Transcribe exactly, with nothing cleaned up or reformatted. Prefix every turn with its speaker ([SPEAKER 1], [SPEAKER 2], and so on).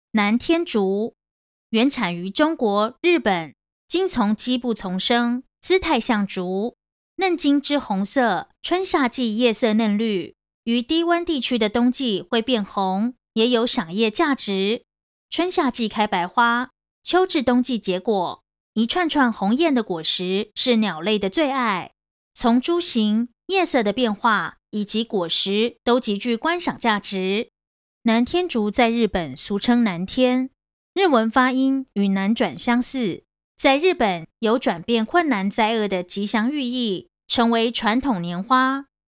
[SPEAKER 1] 南天竹原产于中国、日本，茎从基部丛生，姿态像竹，嫩茎之红色，春夏季叶色嫩绿，于低温地区的冬季会变红，也有赏叶价值。春夏季开白花，秋至冬季结果，一串串红艳的果实是鸟类的最爱。从株形、叶色的变化以及果实都极具观赏价值。南天竹在日本俗称南天，日文发音与南转相似，在日本有转变困难灾厄的吉祥寓意，成为传统年花。